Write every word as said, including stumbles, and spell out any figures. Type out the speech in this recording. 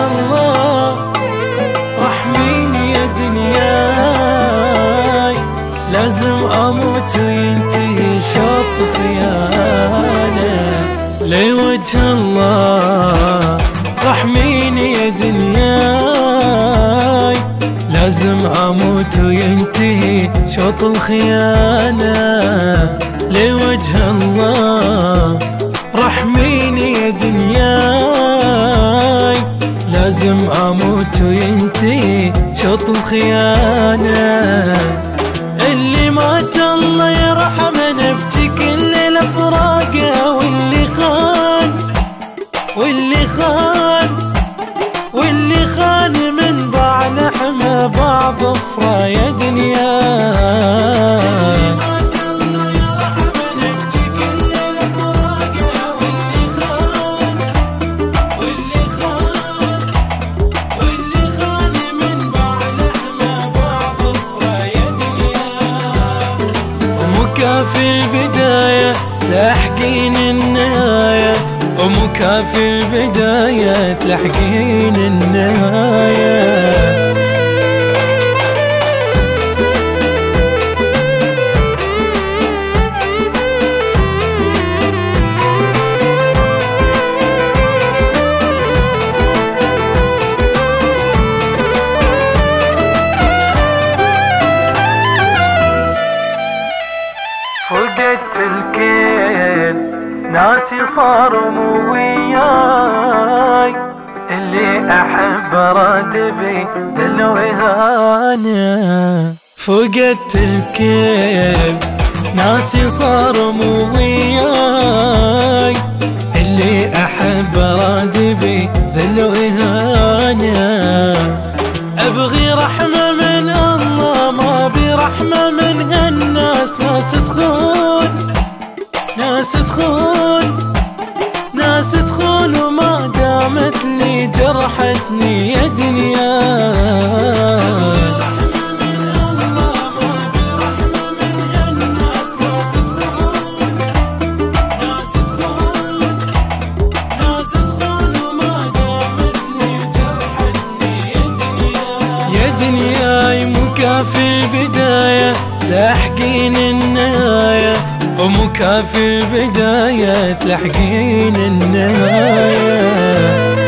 الله رحميني يا دنياي، لازم اموت وينتهي شوط خيانة. لوجه الله رحميني يا دنياي، لازم اموت وينتهي شوط الخيانة. لوجه الله رحميني يا دنياي، لازم اموت وينتهي شوط الخيانة. اللي مات الله يرحمه نبكي كل الافراقه، واللي خان واللي خان واللي خان من باع لحمه بعض افرا يا دنياي. في البداية تلحقين النهاية، ومكافي البداية تلحقين النهاية. فقدت الكل ناسي صاروا مو وياي، اللي احب راتبي للوهانة. فقدت الكل ناسي صاروا مو وياي، اللي احب راتبي للوهانة. ابغي رحمة من الله ما برحمة من هالناس، ناس تخون ناس تخون ناس تخون، وما دامت لي جرحتني يا دنياي. مكافي البداية تلحقين النهاية، ومكافي البداية تلحقين النهاية.